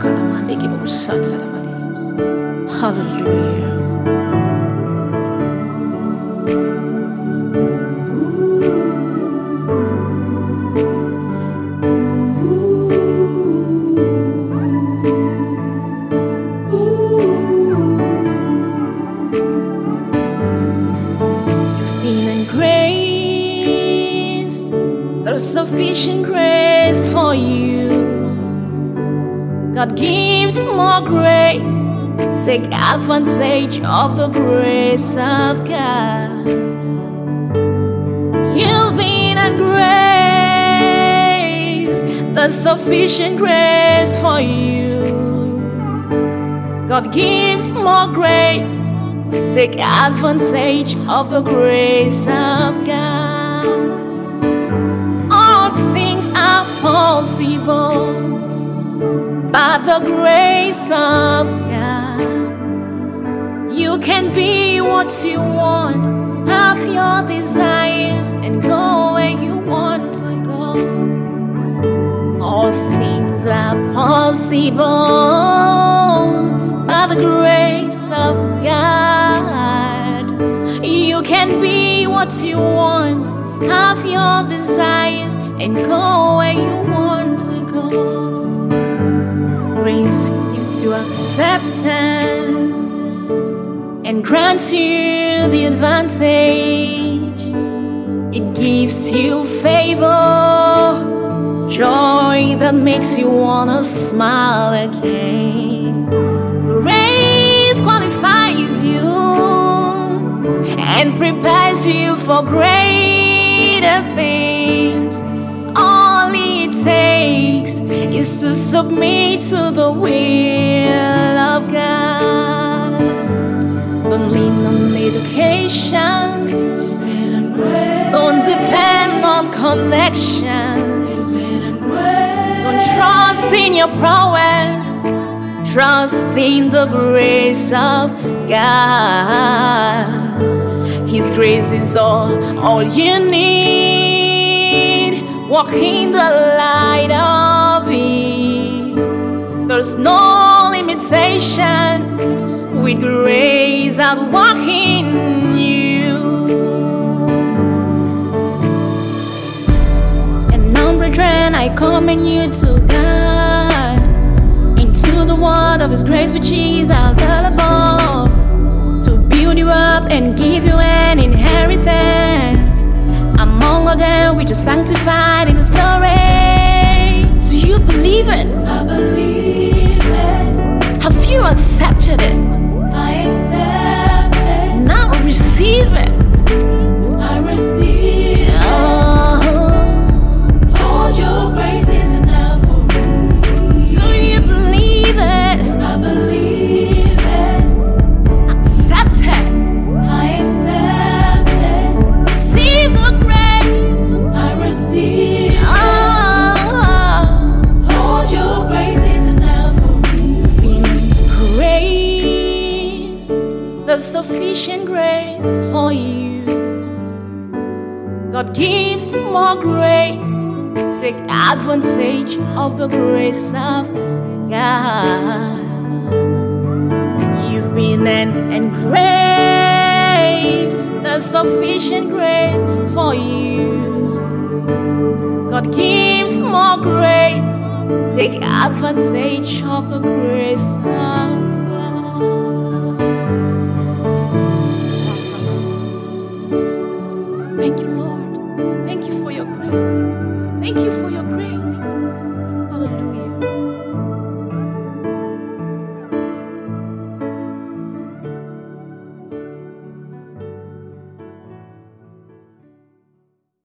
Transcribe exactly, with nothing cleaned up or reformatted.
Hallelujah. You've been in grace. There's sufficient grace for you. God gives more grace. Take advantage of the grace of God. You've been in grace. There's sufficient grace for you. God gives more grace. Take advantage of the grace of God. All things are possible by the grace of God. You can be what you want, have your desires, and go where you want to go. All things are possible by the grace of God. You can be what you want, have your desires, and go where you want to go. Grace gives you acceptance and grants you the advantage. It gives you favor, joy that makes you wanna smile again. Grace qualifies you and prepares you for greater things. All it takes is to submit to the will of God. Don't lean on education, don't depend on connection. Don't trust in your prowess, trust in the grace of God. His grace is all, all you need. Walk in the light of it. There's no limitation with grace at work in you. And now, brethren, I commend you to God, into the word of His grace which is available, to build you up and give you an inheritance among all them which are sanctified in His glory. Do you believe it? I believe it. Have you accepted it? I accept it. Now receive it. I receive it. Oh. Lord, your grace is enough for me. Do you believe it? I believe it. Accept it. I accept it. Receive the grace. I receive it. Oh. Lord, your grace is enough for me. Grace, the sufficient grace for you. God gives more grace. Take advantage of the grace of God. You've been an, and grace, the sufficient grace for you. God gives more grace. Take advantage of the grace of